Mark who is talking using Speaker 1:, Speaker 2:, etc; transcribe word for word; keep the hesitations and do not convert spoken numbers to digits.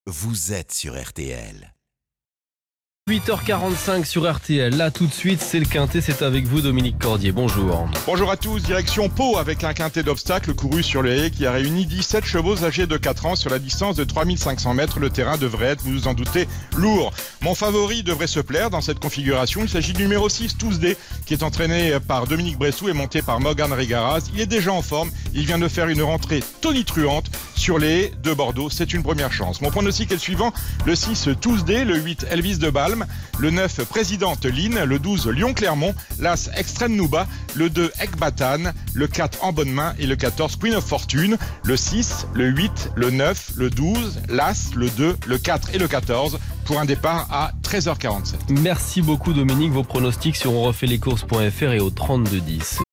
Speaker 1: vous êtes sur R T L.
Speaker 2: huit heures quarante-cinq sur R T L. Là, tout de suite, c'est le quintet. C'est avec vous, Dominique Cordier. Bonjour.
Speaker 3: Bonjour à tous. Direction Pau avec un quintet d'obstacles couru sur le haies qui a réuni dix-sept chevaux âgés de quatre ans sur la distance de trois mille cinq cents mètres. Le terrain devrait être, vous vous en doutez, lourd. Mon favori devrait se plaire dans cette configuration. Il s'agit du numéro six, Tuesday, qui est entraîné par Dominique Bressou et monté par Morgan Regaraz. Il est déjà en forme. Il vient de faire une rentrée tonitruante sur les haies de Bordeaux. C'est une première chance. Mon pronostic est le suivant. Le six, Tuesday. Le huit, Elvis de Balme. Le neuf, Présidente Lynn. Le douze, Lyon-Clermont. l'As, Extrême Nouba. Le deux, Ekbatan. Le quatre, En Bonne Main. Et le quatorze, Queen of Fortune. Le six, le huit, le neuf, le douze, l'As, le deux, le quatre et le quatorze pour un départ à treize heures quarante-sept.
Speaker 2: Merci beaucoup, Dominique. Vos pronostics sur on refait les courses point f r et au trente-deux dix.